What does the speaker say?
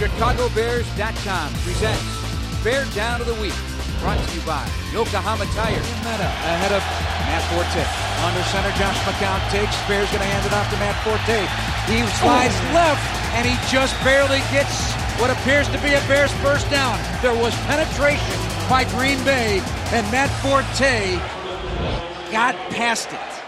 ChicagoBears.com presents Bear Down of the Week. Brought to you by Yokohama Tire. Meta ahead of Matt Forte. Under center, Josh McCown takes. Bear's going to hand it off to Matt Forte. He slides left, and he just barely gets what appears to be a Bears first down. There was penetration by Green Bay, and Matt Forte got past it.